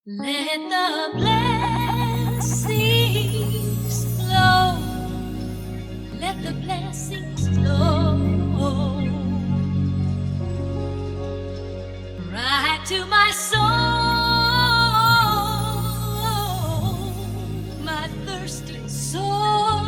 Let the blessings flow. Let the blessings flow right to my soul, my thirsty soul.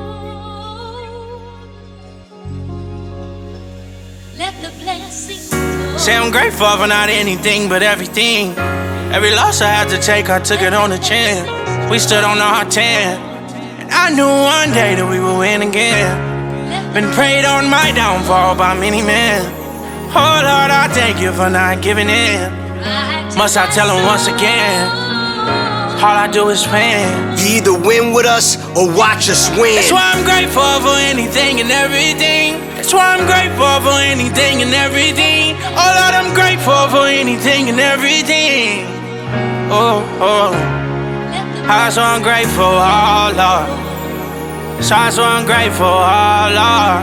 Let the blessings flow. Say I'm grateful for not anything but everything. Every loss I had to take, I took it on the chin. We stood on our 10, and I knew one day that we would win again. Been prayed on my downfall by many men. Oh Lord, I thank you for not giving in. Must I tell him once again? All I do is win. You either win with us or watch us win. That's why I'm grateful for anything and everything. That's why I'm grateful for anything and everything. Oh Lord, I'm grateful for anything and everything. Oh, oh. I'm so ungrateful, oh Lord. So I'm grateful, oh Lord.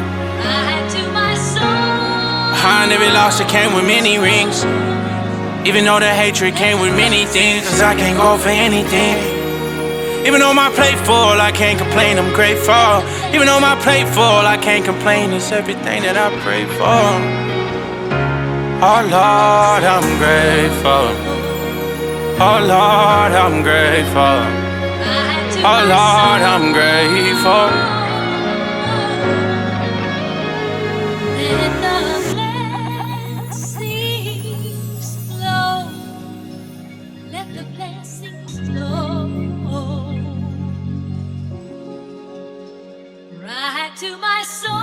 Behind every loss it came with many rings. Even though the hatred came with many things, 'cause I can't go for anything. Even though my plate full, I can't complain, I'm grateful. Even though my plate full, I can't complain, it's everything that I pray for. Oh Lord, I'm grateful. Oh Lord, I'm grateful. Oh Lord, I'm grateful. Let the blessings flow. Let the blessings flow right to my soul.